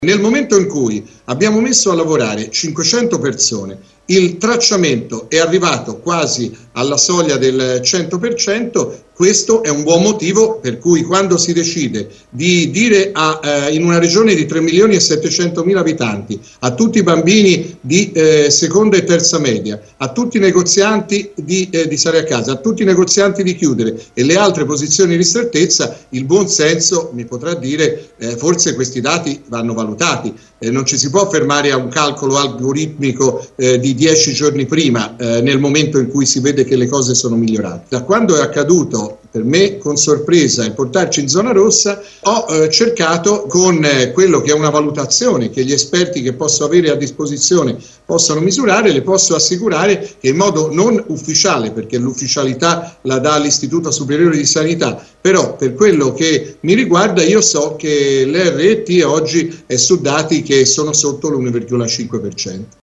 Nel momento in cui abbiamo messo a lavorare 500 persone, il tracciamento è arrivato quasi alla soglia del 100%, questo è un buon motivo per cui quando si decide di dire in una regione di 3.700.000 abitanti, a tutti i bambini di seconda e terza media, a tutti i negozianti di stare a casa, a tutti i negozianti di chiudere e le altre posizioni di ristrettezza, il buon senso mi potrà dire forse questi dati vanno valutati. Non ci si può fermare a un calcolo algoritmico di 10 giorni prima, nel momento in cui si vede che le cose sono migliorate. Da quando è accaduto per me con sorpresa il portarci in zona rossa, ho cercato con quello che è una valutazione che gli esperti che posso avere a disposizione possano misurare, le posso assicurare che in modo non ufficiale, perché l'ufficialità la dà l'Istituto Superiore di Sanità, però per quello che mi riguarda io so che l'RT oggi è su dati che sono sotto l'1,5%.